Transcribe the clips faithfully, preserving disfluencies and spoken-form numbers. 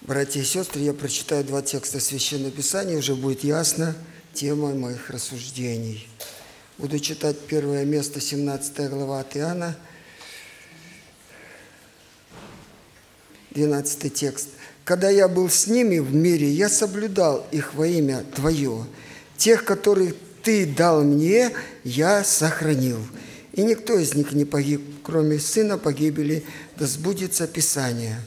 Братья и сестры, я прочитаю два текста Священного Писания, уже будет ясно тема моих рассуждений. Буду читать первое место, семнадцатая глава от Иоанна, двенадцатый текст. «Когда я был с ними в мире, я соблюдал их во имя Твое. Тех, которых Ты дал мне, я сохранил. И никто из них не погиб, кроме сына погибели, да сбудется Писание.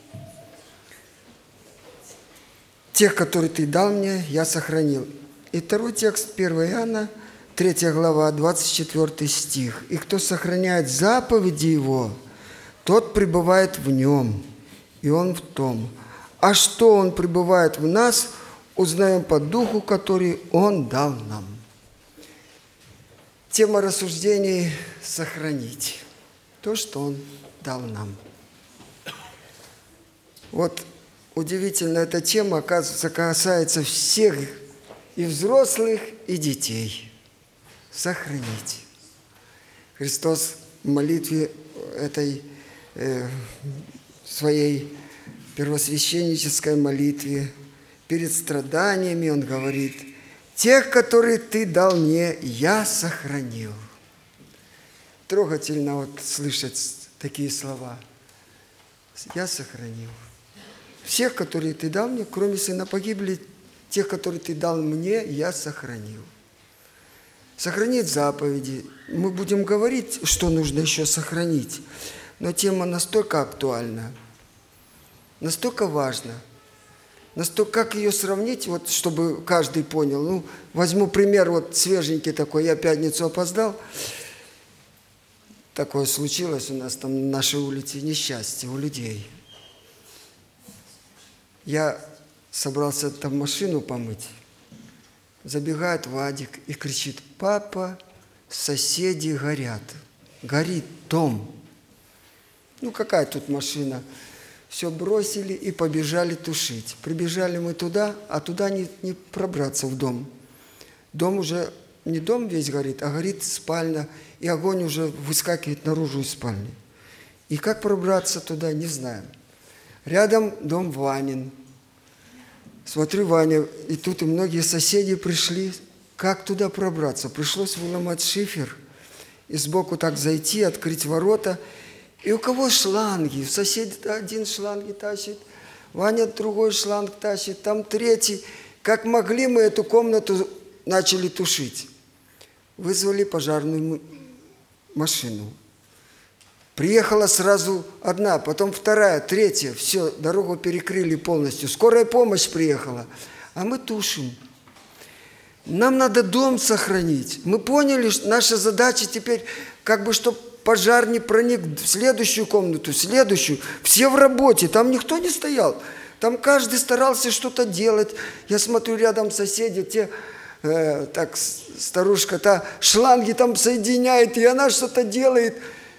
Тех, которые Ты дал мне, я сохранил». И второй текст, первое Иоанна, третья глава, двадцать четвёртый стих. «И кто сохраняет заповеди Его, тот пребывает в Нем, и Он в том. А что Он пребывает в нас, узнаем по Духу, который Он дал нам». Тема рассуждений – сохранить то, что Он дал нам. Вот удивительно, эта тема, оказывается, касается всех, и взрослых, и детей. Сохранить. Христос в молитве этой э, своей первосвященнической молитве перед страданиями Он говорит: «Тех, которые Ты дал мне, я сохранил». Трогательно вот слышать такие слова. Я сохранил. Всех, которые Ты дал мне, кроме сына погибли, тех, которые Ты дал мне, я сохранил. Сохранить заповеди. Мы будем говорить, что нужно еще сохранить. Но тема настолько актуальна, настолько важна. Настолько, как ее сравнить, вот, чтобы каждый понял. Ну, возьму пример вот свеженький такой. Я в пятницу опоздал. Такое случилось у нас там на нашей улице, несчастье у людей. Я собрался там машину помыть. Забегает Вадик и кричит: «Папа, соседи горят. Горит дом». Ну, какая тут машина? Все бросили и побежали тушить. Прибежали мы туда, а туда не, не пробраться в дом. Дом уже, не дом весь горит, а горит спальня, и огонь уже выскакивает наружу из спальни. И как пробраться туда, не знаем. Рядом дом Ванин. Смотрю, Ваня, и тут и многие соседи пришли. Как туда пробраться? Пришлось выломать шифер и сбоку так зайти, открыть ворота. И у кого шланги? Сосед один шланги тащит, Ваня другой шланг тащит, там третий. Как могли, мы эту комнату начали тушить. Вызвали пожарную машину. Приехала сразу одна, потом вторая, третья. Все, дорогу перекрыли полностью. Скорая помощь приехала. А мы тушим. Нам надо дом сохранить. Мы поняли, что наша задача теперь, как бы, чтобы пожар не проник в следующую комнату, в следующую. Все в работе, там никто не стоял. Там каждый старался что-то делать. Я смотрю, рядом соседи, те, э, так, старушка, та шланги там соединяет, и она что-то делает.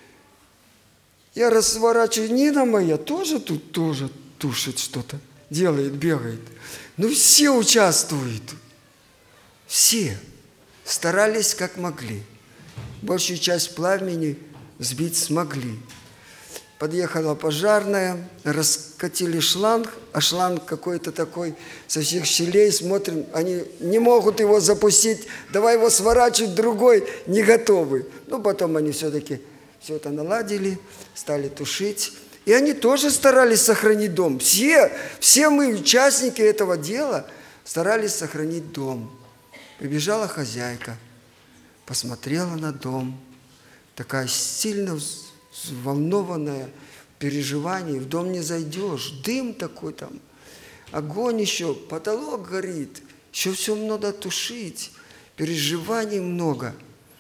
Я разворачиваю, Нина моя тоже тут тоже тушит что-то, делает, бегает. Ну, все участвуют. Все старались как могли. Большую часть пламени сбить смогли. Подъехала пожарная, раскатили шланг, а шланг какой-то такой со всех щелей, смотрим, они не могут его запустить, давай его сворачивать, другой не готовы. Ну, потом они все-таки все это наладили, стали тушить. И они тоже старались сохранить дом. Все, все мы, участники этого дела, старались сохранить дом. Прибежала хозяйка, посмотрела на дом, такая сильно взволнованная, в переживании. В дом не зайдешь, дым такой там, огонь еще, потолок горит, еще все надо тушить, переживаний много.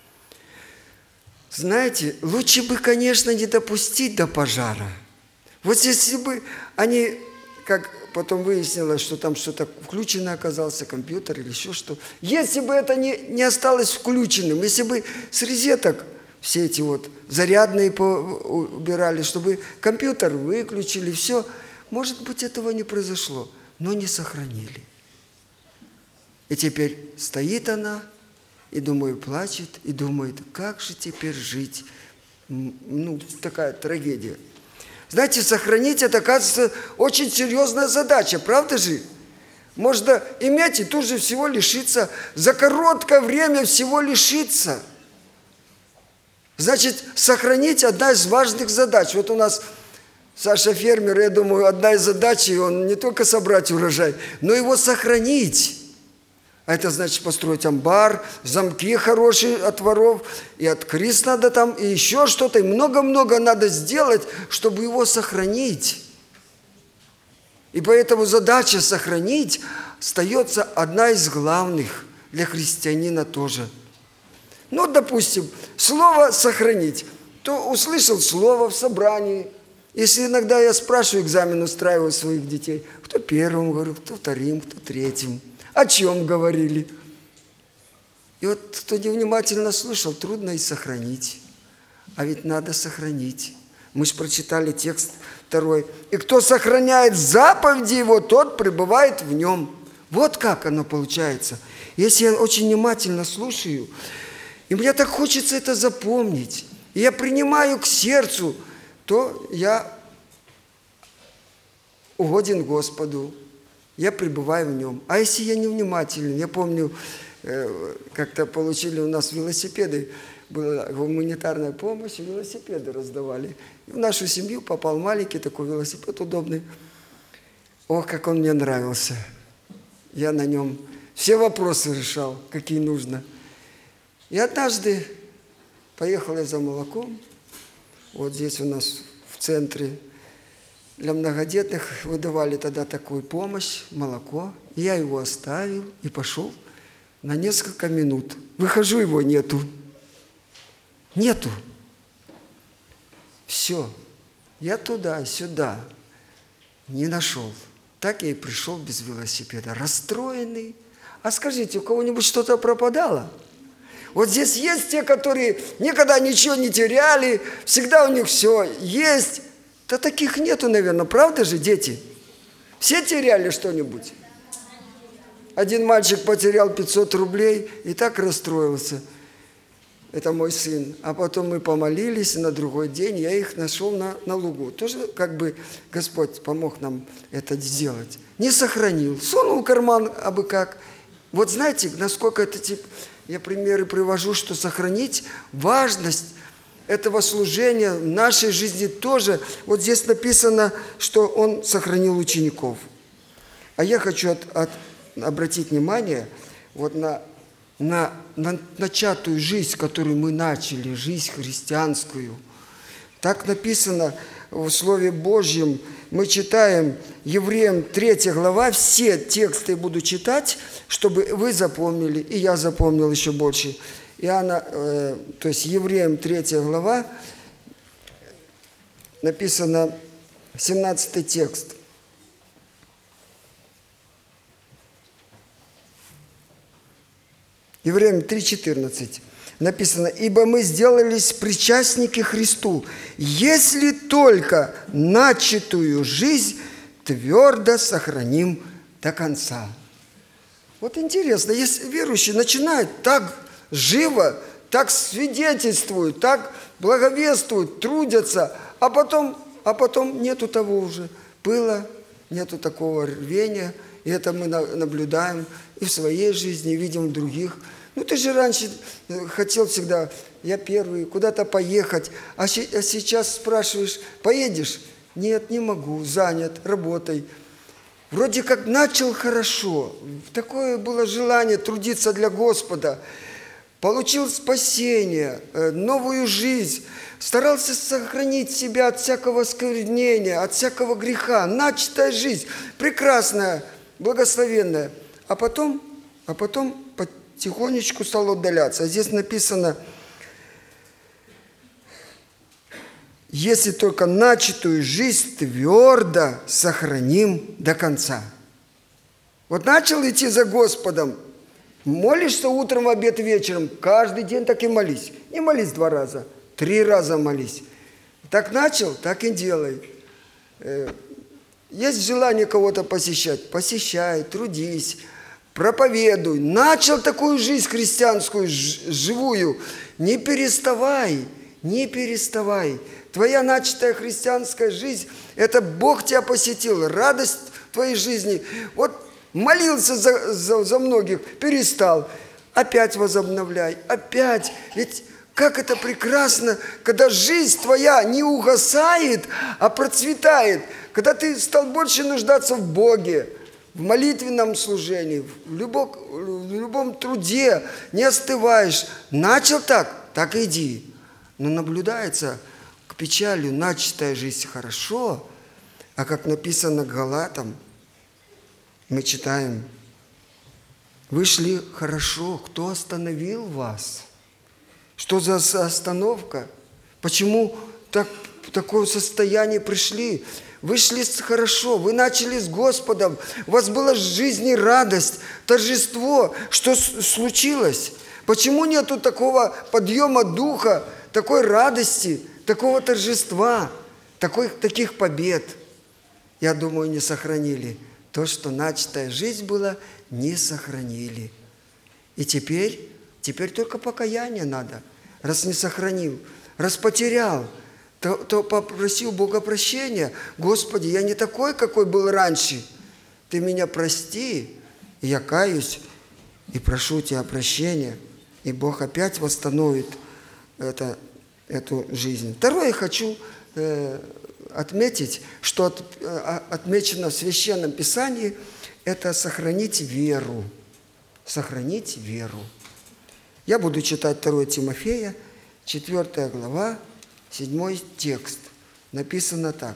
Знаете, лучше бы, конечно, не допустить до пожара. Вот если бы они, как потом выяснилось, что там что-то включено оказался, компьютер или еще что. Если бы это не, не осталось включенным, если бы с розеток все эти вот зарядные убирали, чтобы компьютер выключили, все, может быть, этого не произошло, но не сохранили. И теперь стоит она, и, думаю, плачет, и думает, как же теперь жить? Ну, такая трагедия. Знаете, сохранить это, оказывается, очень серьезная задача, правда же? Можно иметь и тут же всего лишиться, за короткое время всего лишиться. Значит, сохранить одна из важных задач. Вот у нас Саша фермер, я думаю, одна из задач, он не только собрать урожай, но его сохранить. А это значит построить амбар, замки хорошие от воров, и от крыс надо там, и еще что-то, и много-много надо сделать, чтобы его сохранить. И поэтому задача сохранить остается одна из главных для христианина тоже. Ну, допустим, слово «сохранить». То услышал слово в собрании. Если иногда я спрашиваю, экзамен устраиваю своих детей, кто первым говорил, кто вторым, кто третьим. О чем говорили? И вот кто невнимательно слушал, трудно и сохранить. А ведь надо сохранить. Мы же прочитали текст второй. И кто сохраняет заповеди его, тот пребывает в нем. Вот как оно получается. Если я очень внимательно слушаю, и мне так хочется это запомнить, и я принимаю к сердцу, то я угоден Господу. Я пребываю в нем. А если я невнимателен? Я помню, как-то получили у нас велосипеды, была гуманитарная помощь, велосипеды раздавали. И в нашу семью попал маленький такой велосипед удобный. Ох, как он мне нравился. Я на нем все вопросы решал, какие нужно. И однажды поехал я за молоком. Вот здесь у нас в центре для многодетных выдавали тогда такую помощь, молоко. И я его оставил и пошел на несколько минут. Выхожу, его нету. Нету. Все. Я туда, сюда не нашел. Так я и пришел без велосипеда. Расстроенный. А скажите, у кого-нибудь что-то пропадало? Вот здесь есть те, которые никогда ничего не теряли, всегда у них все есть. Да таких нету, наверное, правда же, дети? Все теряли что-нибудь? Один мальчик потерял пятьсот рублей и так расстроился. Это мой сын. А потом мы помолились, и на другой день я их нашел на, на лугу. Тоже как бы Господь помог нам это сделать. Не сохранил, сунул в карман абы как. Вот знаете, насколько это тип... Я примеры привожу, что сохранить важность этого служения в нашей жизни тоже. Вот здесь написано, что он сохранил учеников. А я хочу от, от, обратить внимание вот на, на, на начатую жизнь, которую мы начали, жизнь христианскую. Так написано в Слове Божьем. Мы читаем Евреям третья глава, все тексты буду читать, чтобы вы запомнили, и я запомнил еще больше. Иоанна, э, то есть Евреям третья глава, написано семнадцатый текст. Евреям три четырнадцать. Написано: «Ибо мы сделались причастники Христу, если только начатую жизнь твердо сохраним до конца». Вот интересно, если верующие начинают так живо, так свидетельствуют, так благовествуют, трудятся, а потом, а потом нету того уже пыла, нету такого рвения, и это мы наблюдаем и в своей жизни, и видим в других. Ну, ты же раньше хотел всегда, я первый, куда-то поехать, а сейчас спрашиваешь, поедешь? Нет, не могу, занят, работой. Вроде как начал хорошо, такое было желание трудиться для Господа, получил спасение, новую жизнь, старался сохранить себя от всякого осквернения, от всякого греха, начатая жизнь, прекрасная, благословенная, а потом, а потом потихонечку стал отдаляться. А здесь написано: если только начатую жизнь твердо сохраним до конца. Вот начал идти за Господом, молишься утром, в обед, вечером, каждый день так и молись. Не молись два раза, три раза молись. Так начал, так и делай. Есть желание кого-то посещать, посещай, трудись, проповедуй. Начал такую жизнь христианскую, живую, не переставай. Не переставай. Твоя начатая христианская жизнь, это Бог тебя посетил, радость в твоей жизни. Вот молился за, за, за многих, перестал. Опять возобновляй, опять. Ведь как это прекрасно, когда жизнь твоя не угасает, а процветает. Когда ты стал больше нуждаться в Боге, в молитвенном служении, в любом, в любом труде, не остываешь. Начал так, так и иди. Но наблюдается к печали начатая жизнь хорошо, а как написано Галатам, мы читаем: вы шли хорошо, кто остановил вас? Что за остановка? Почему так, в такое состояние пришли? Вы шли хорошо, вы начали с Господом, у вас была в жизни радость, торжество. Что случилось? Почему нету такого подъема духа, такой радости, такого торжества, такой, таких побед? Я думаю, не сохранили. То, что начатая жизнь была, не сохранили. И теперь, теперь только покаяние надо. Раз не сохранил, раз потерял, то, то попроси у Бога прощения. Господи, я не такой, какой был раньше. Ты меня прости. И я каюсь и прошу Тебя прощения. И Бог опять восстановит это, эту жизнь. Второе, я хочу э, отметить, что от, э, отмечено в Священном Писании, это сохранить веру. Сохранить веру. Я буду читать второе Тимофея, четвёртая глава, седьмой текст. Написано так.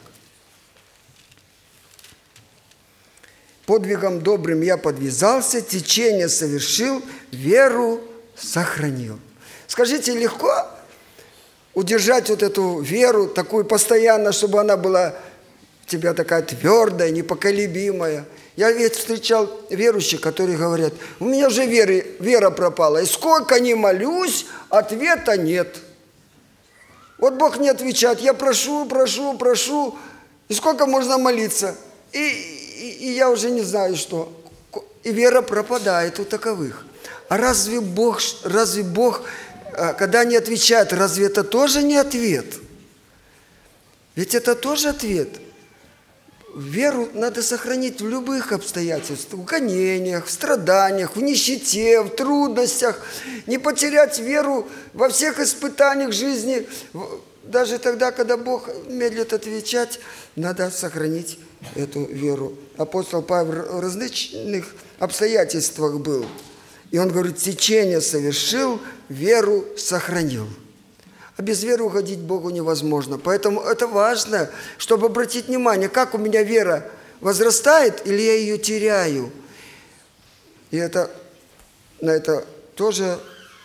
Подвигом добрым я подвязался, течение совершил, веру сохранил. Скажите, легко удержать вот эту веру, такую постоянно, чтобы она была у тебя такая твердая, непоколебимая? Я ведь встречал верующих, которые говорят: у меня же веры, вера пропала, и сколько ни молюсь, ответа нет. Вот Бог не отвечает, я прошу, прошу, прошу, и сколько можно молиться? И, и, и я уже не знаю, что. И вера пропадает у таковых. А разве Бог, разве Бог, когда не отвечает, разве это тоже не ответ? Ведь это тоже ответ. Веру надо сохранить в любых обстоятельствах, в гонениях, в страданиях, в нищете, в трудностях. Не потерять веру во всех испытаниях жизни. Даже тогда, когда Бог медлит отвечать, надо сохранить эту веру. Апостол Павел в различных обстоятельствах был. И он говорит: течение совершил, веру сохранил. А без веры угодить Богу невозможно. Поэтому это важно, чтобы обратить внимание, как у меня вера возрастает или я ее теряю. И это, на это тоже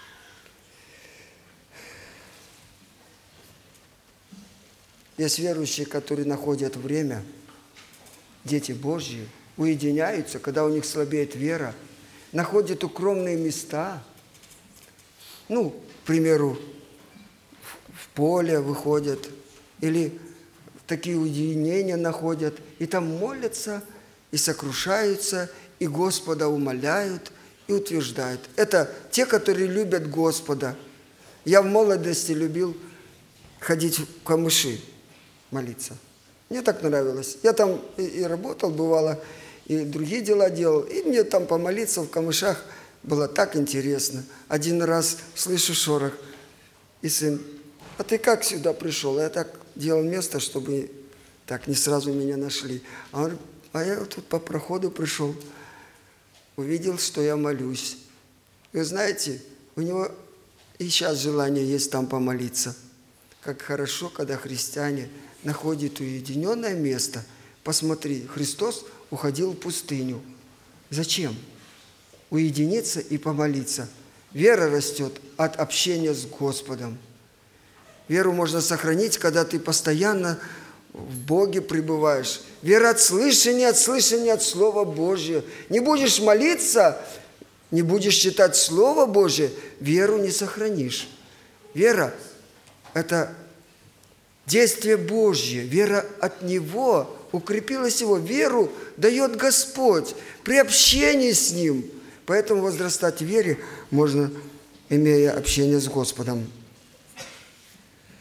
есть верующие, которые находят время, дети Божьи, уединяются, когда у них слабеет вера, находят укромные места. Ну, к примеру, в поле выходят или такие уединения находят, и там молятся, и сокрушаются, и Господа умоляют, и утверждают. Это те, которые любят Господа. Я в молодости любил ходить в камыши, молиться. Мне так нравилось. Я там и, и работал, бывало, и другие дела делал, и мне там помолиться в камышах было так интересно. Один раз слышу шорох, и сын: а ты как сюда пришел? Я так делал место, чтобы так не сразу меня нашли. А он говорит: а я тут по проходу пришел, увидел, что я молюсь. Вы знаете, у него и сейчас желание есть там помолиться. Как хорошо, когда христиане находят уединенное место. Посмотри, Христос уходил в пустыню. Зачем? Уединиться и помолиться. Вера растет от общения с Господом. Веру можно сохранить, когда ты постоянно в Боге пребываешь. Вера от слышания, от слышания от Слова Божьего. Не будешь молиться, не будешь читать Слово Божье, веру не сохранишь. Вера – это действие Божье. Вера от Него, укрепилась Его. Веру дает Господь при общении с Ним. Поэтому возрастать в вере можно, имея общение с Господом.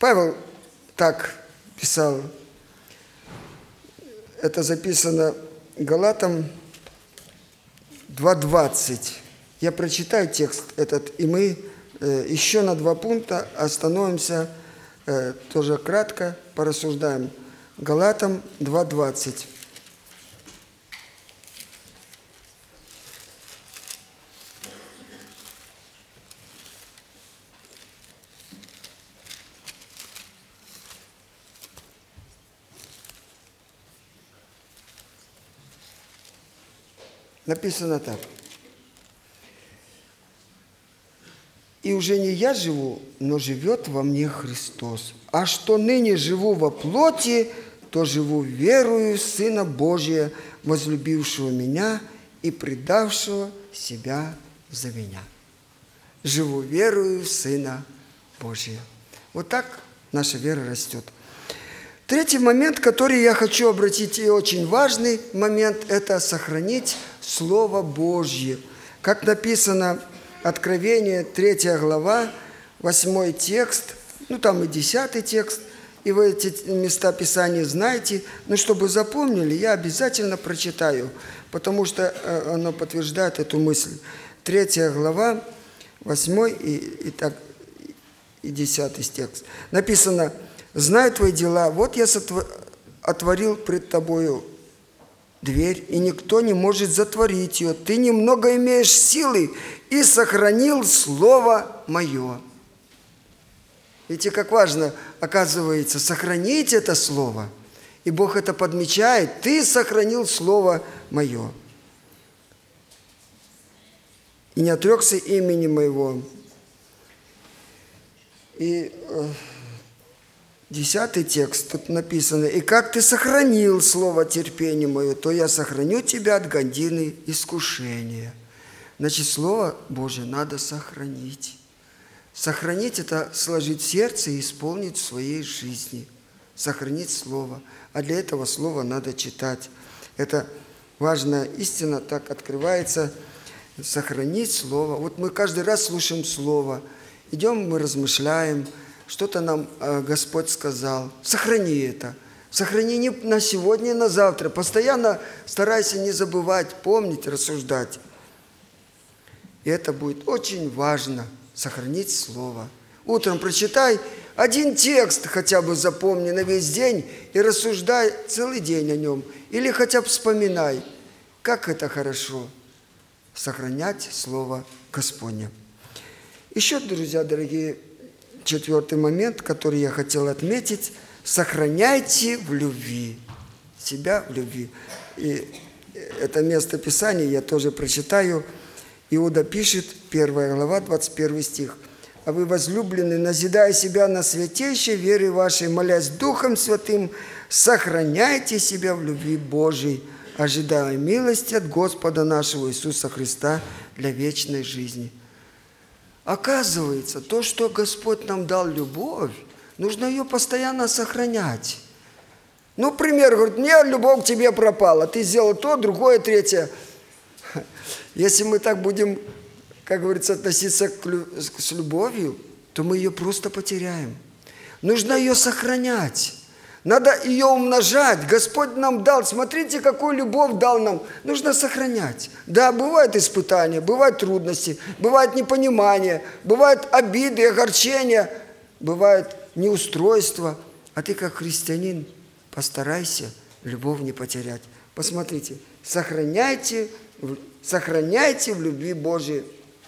Павел так писал, это записано Галатам два двадцать. Я прочитаю текст этот, и мы э, еще на два пункта остановимся, э, тоже кратко порассуждаем. Галатам два двадцать. Написано так. «И уже не я живу, но живет во мне Христос. А что ныне живу во плоти, то живу верою в Сына Божия, возлюбившего меня и предавшего себя за меня». Живу верою в Сына Божия. Вот так наша вера растет. Третий момент, который я хочу обратить, и очень важный момент, это сохранить Слово Божье. Как написано Откровение, третья глава, восьмой текст, ну там и десятый текст, и вы эти места Писания знаете, но чтобы запомнили, я обязательно прочитаю, потому что оно подтверждает эту мысль. Третья глава, восьмой и, и, так, и десятый текст. Написано: «Знаю твои дела, вот я сотвор... отворил пред тобою дверь, и никто не может затворить ее. Ты немного имеешь силы и сохранил Слово Мое». Видите, как важно, оказывается, сохранить это Слово. И Бог это подмечает. Ты сохранил Слово Мое. И не отрекся имени Моего. И десятый текст, тут написано: «И как ты сохранил слово терпения мое, то я сохраню тебя от годины искушения». Значит, Слово Божие надо сохранить. Сохранить – это сложить в сердце и исполнить в своей жизни. Сохранить Слово. А для этого Слово надо читать. Это важная истина, так открывается. Сохранить Слово. Вот мы каждый раз слушаем Слово. Идем, мы размышляем. Что-то нам э, Господь сказал. Сохрани это. Сохрани не на сегодня, на завтра. Постоянно старайся не забывать, помнить, рассуждать. И это будет очень важно. Сохранить Слово. Утром прочитай один текст, хотя бы запомни на весь день, и рассуждай целый день о нем. Или хотя бы вспоминай, как это хорошо. Сохранять Слово Господне. Еще, друзья дорогие, четвертый момент, который я хотел отметить: сохраняйте в любви, себя в любви. И это место Писания я тоже прочитаю. Иуда пишет, первая глава, двадцать первый стих. «А вы, возлюбленные, назидая себя на святейшей вере вашей, молясь Духом Святым, сохраняйте себя в любви Божией, ожидая милости от Господа нашего Иисуса Христа для вечной жизни». Оказывается, то, что Господь нам дал любовь, нужно ее постоянно сохранять. Ну, пример, говорит, мне любовь к тебе пропала, ты сделал то, другое, третье. Если мы так будем, как говорится, относиться к, с любовью, то мы ее просто потеряем. Нужно ее сохранять. Надо ее умножать. Господь нам дал, смотрите, какую любовь дал нам. Нужно сохранять. Да, бывают испытания, бывают трудности, бывает непонимание, бывают обиды, огорчения, бывают неустройства. А ты, как христианин, постарайся любовь не потерять. Посмотрите, сохраняйте, сохраняйте в любви Божией.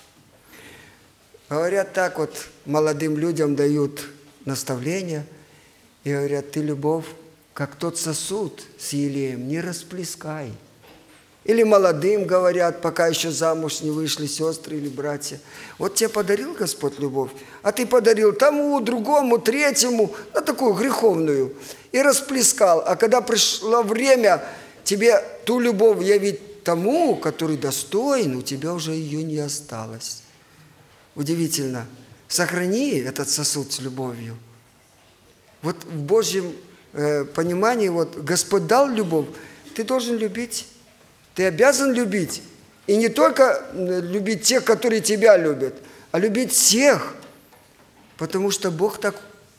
Говорят так вот, молодым людям дают наставления, и говорят: ты любовь, как тот сосуд с елеем, не расплескай. Или молодым говорят, пока еще замуж не вышли сестры или братья: вот тебе подарил Господь любовь, а ты подарил тому, другому, третьему, на такую греховную, и расплескал. А когда пришло время тебе ту любовь явить тому, который достоин, у тебя уже ее не осталось. Удивительно. Сохрани этот сосуд с любовью. Вот в Божьем э, понимании, вот Господь дал любовь, ты должен любить, ты обязан любить. И не только любить тех, которые тебя любят, а любить всех. Потому что Бог так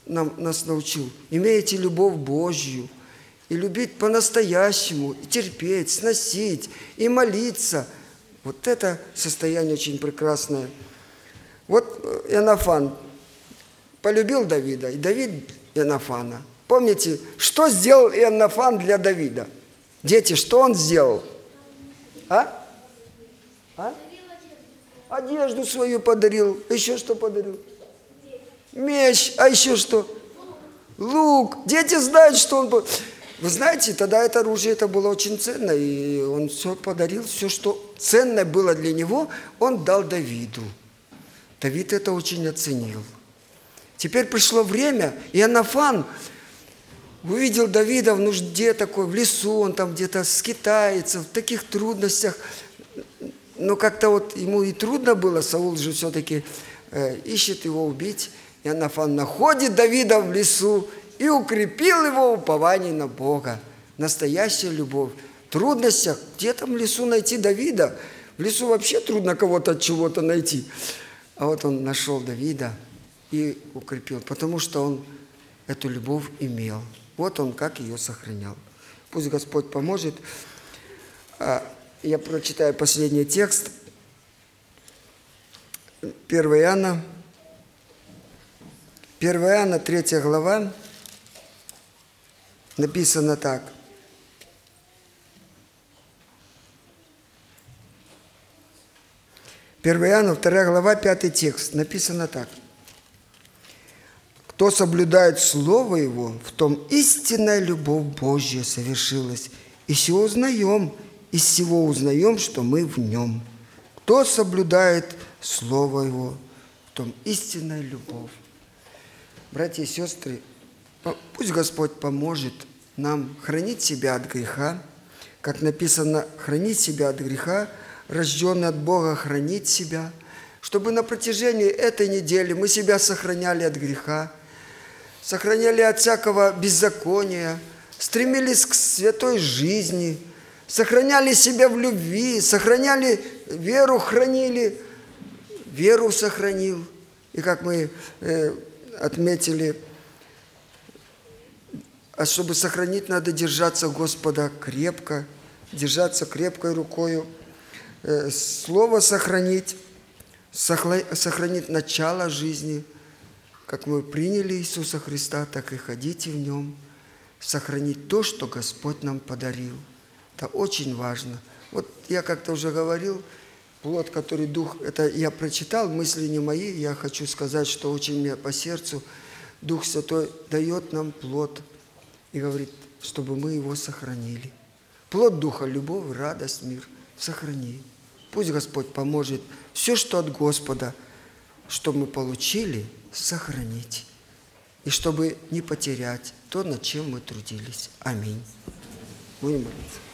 нам, нас научил. Имейте любовь Божью, и любить по-настоящему, и терпеть, сносить, и молиться. Вот это состояние очень прекрасное. Вот Иоаннафан полюбил Давида, и Давид Иоаннафана. Помните, что сделал Иоаннафан для Давида? Дети, что он сделал? А? А? Одежду свою подарил. Еще что подарил? Меч. А еще что? Лук. Дети знают, что он был. Вы знаете, тогда это оружие это было очень ценно, и он все подарил, все, что ценное было для него, он дал Давиду. Давид это очень оценил. Теперь пришло время, и Иоаннафан увидел Давида в нужде такой, в лесу, он там где-то скитается, в таких трудностях. Но как-то вот ему и трудно было, Саул же все-таки э, ищет его убить. Иоаннафан находит Давида в лесу и укрепил его упование на Бога. Настоящая любовь. В трудностях, где там в лесу найти Давида? В лесу вообще трудно кого-то от чего-то найти. А вот он нашел Давида и укрепил, потому что он эту любовь имел. Вот он как ее сохранял. Пусть Господь поможет. Я прочитаю последний текст. первое Иоанна. первое Иоанна, третья глава. Написано так. первое Иоанна, вторая глава, пятый текст. Написано так. Кто соблюдает Слово Его, в том истинная любовь Божья совершилась. И сего узнаем, из всего узнаем, что мы в Нем. Кто соблюдает Слово Его, в том истинная любовь. Братья и сестры, пусть Господь поможет нам хранить себя от греха. Как написано, хранить себя от греха, рожденный от Бога, хранить себя. Чтобы на протяжении этой недели мы себя сохраняли от греха, сохраняли от всякого беззакония, стремились к святой жизни, сохраняли себя в любви, сохраняли веру, хранили, веру сохранил. И как мы э, отметили, а чтобы сохранить, надо держаться Господа крепко, держаться крепкой рукою, э, Слово сохранить, сохранить начало жизни. Как мы приняли Иисуса Христа, так и ходите в Нем. Сохранить то, что Господь нам подарил. Это очень важно. Вот я как-то уже говорил, плод, который Дух, это я прочитал, мысли не мои, я хочу сказать, что очень мне по сердцу. Дух Святой дает нам плод и говорит, чтобы мы его сохранили. Плод Духа, любовь, радость, мир. Сохрани. Пусть Господь поможет все, что от Господа, что мы получили, сохранить. И чтобы не потерять то, над чем мы трудились. Аминь. Будем молиться.